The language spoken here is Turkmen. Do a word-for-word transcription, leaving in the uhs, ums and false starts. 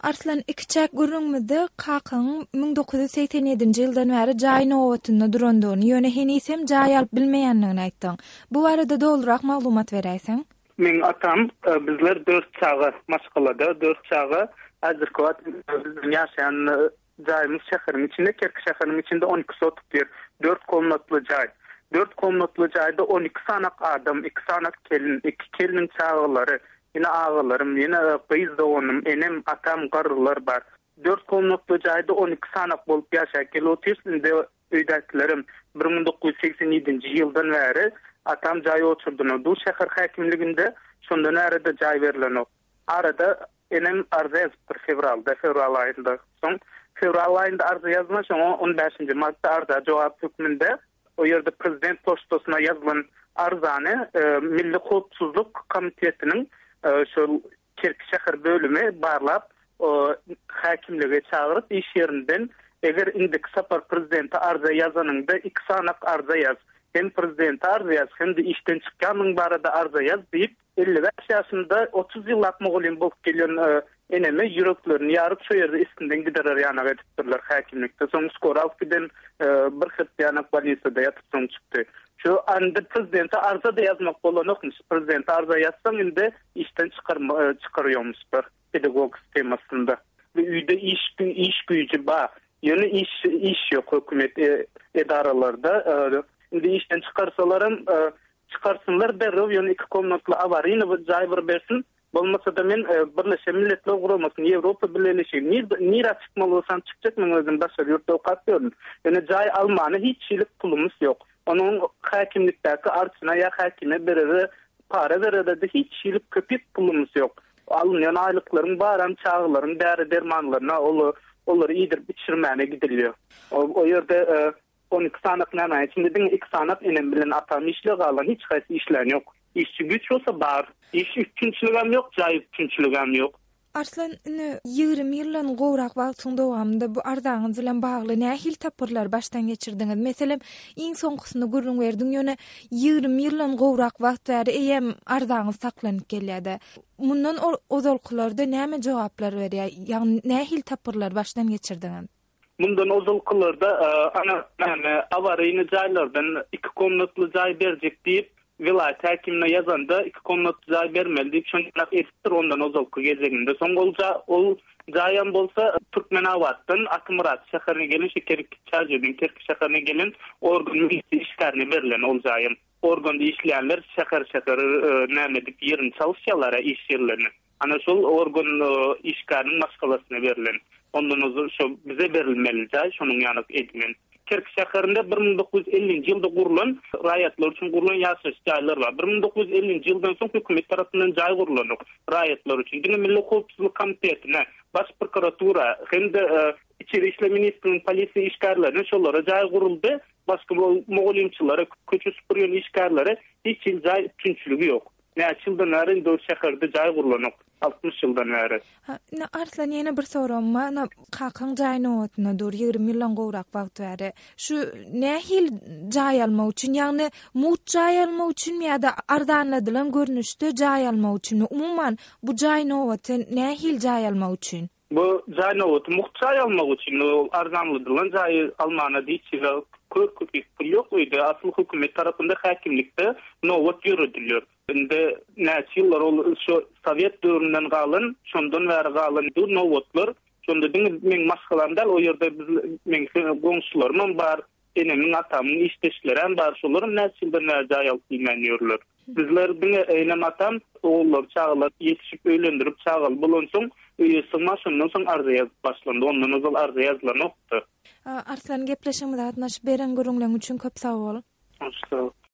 Arslan ikiçäk gurrunmyzda kakyň ming dokuz yüz seksen ýedinji ýyldan bäri jaý nowatynda durandygyny, ýöne henisem jaý alyp bilmeýändigini aýtdyň. Bu barada dolurak maglumat beräýsiň? Men atam bizler dört çağı maşgalada, dört çağı hazırki wagt bizim ýaşaýan jaýymyz şäheriň içinde, Kerki şäheriň içinde on iki sotuk yer, dört komnatly jaý. dört komnatly jaýda on iki sanak adam, iki sanak kelin, iki keliniň çağlary, ýene agalarym, ýene gyz doganym, enem, atam, garrylar bar. dört komnatly jaýda on iki sanak bolup ýaşaýar. Kelotirsinde öýdäkilerim bir ming dokuz yüz seksen ýedinji ýyldan bäri atam jaý oturduny. Bu şäher häkimliginde şondan arada jaý berilen. Arada enem arza ýazypdyr fevralda, fevral aýynda. Soň fevral aýynda arza ýazma, şoň on beşinji martda arza jogap hökmünde o ýerde prezident poştasyna ýazylan arzany e, Milli Howpsuzlyk Komitetiniň e, şol Kerki şäher bölümi barlap o häkimlige çağırıp iş ýerinden eger indik sapar prezidenti arza ýazanynda iki sanak arza ýaz. Hem prezidenti arza ýaz, hem de işten çykanyň barada arza ýaz diýip elli beş ýaşynda otuz ýyllap mogulyn bolup gelýän e, eneme ýüreklerini ýaryp şu ýerde istinden giderer ýana edipdirler häkimlikde. Soň skor alyp giden e, bir hyt ýanak balysada ýatyp soň çykdy. Şu anda prezidenti arza da ýazmak bolanokmuş. Prezidenti arza ýazsaň indi işten çykarma çykarýarmyşdyr pedagog sistemasynda. Bu üýde iş iş güýji bar. Ýöne iş iş ýok hökümet e, edaralarda. E, indi işten çykarsalarym e, çykarsınlar derrew ýöne iki komnatly awaryny bir jaý bir bersin. Bolmasa da men e, Birleşen Milletler Guramasyny, Ýewropa Birleşigi nira çykmaly bolsam çykjak, men özüm başga ýurtda okap gördüm. Ýöne jaý almany hiç şeýlik pulumuz ýok. Onun häkimlikdäki arçyna ýa häkime berere para berede hiç şeýlik köpek pulumuz ýok. Alınýan aýlyklaryň baram çağlaryň däri dermanlaryna olu olary ýedirip içirmäne gidilýär. O, o ýerde e, on iki sanak näme içinde iki sanak enem bilen atam işle galan hiç haýsy işler ýok. İşçi güç olsa bar. İş üçinçiligem ýok, jaý üçinçiligem ýok. Arslan, ýygrimi ýyldan gowrak wagtyň dowamında bu arzaňyz bilen bagly nähil tapyrlar başdan geçirdiňiz? Meselem, iň soňkusyny gurrun berdiň, ýöne ýygrimi ýyldan gowrak wagt bäri eýem arzaňyz saklanyp gelýärdi. Mundan ozalkylarda näme jogaplar berýär? Ýagny nähil tapyrlar başdan geçirdiňiz? Mundan ozalkylarda ana näme awaryny jaýlardan iki komnatly jaý berjek diýip vilayet häkimine ýazanda iki komnatly jaý bermeli diýip şondak etdir, ondan ozalky gezeginde. Soň bolsa ol jaýam bolsa Türkmenawatdan Akmurat şäherine gelen Kerki çäjeden Kerki şäherine gelen organ işgärine berilen ol jaýam. Organda işleýänler şäher şäher näme diýip ýerini çalyşýarlar iş ýerlerini. Ana şol organ işgäriniň maskalasyna berilen. Ondan özür şu bize berilmeli jaý, şonuň ýanyk edmen. Kerki şäherinde bir ming dokuz yüz ellinji ýylda gurulan raýatlar üçin gurulan ýaşaş jaýlar bar. bir ming dokuz yüz ellinji ýyldan soň hökümet tarapyndan jaý gurulan raýatlar üçin. Dini Milli Howpsuzlyk Komitetine, baş prokuratura hem de İçeri işler ministrinin polisiýa işgärlerini şolara jaý guruldy. Başga mogulymçylara, köçü süpürýän işgärlere hiç jaý üçinçiligi ýok. Näçe ýyldan bäri dört şäherde jaý gurulan altmış ýyldan bäri. Na Arslan, ýene bir soram bar. Na kakyň jaý nowatyna dur ýygrimi ýyldan gowrak wagt bäri. Şu nähil jaý almak üçin, ýagny mut jaý almak üçinmi ýa-da arzanladylan görnüşde jaý almak üçinmi? Umumyň bu jaý nowaty nähil jaý almak üçin? Bu jaý nowaty mut jaý almak üçin arzanladylan jaý almana diýip köp köpek pul ýok idi. Asly hökümet tarapynda häkimlikde nowat ýürüdilýär. Inde näçe ýyllar ol şu Sowet döwründen galan, şondan bäri galan bu nowatlar, şonda meň maskalamda o ýerde biz meň goňşularym bar, enemiň atamyň işdeşleri bar, şolaryň näçe ýyldan bäri jaý alyp bilmenýärler. Bizler biňe enem atam oğullar çağlar yetişip öýlendirip çağal bolan soň öýesine şondan soň arza ýazyp başlandy. Ondan özal arza ýazylan nokta. Arslan, gepleşigimize gatnaşyp beren görüňleň üçin köp sag bol. Hoş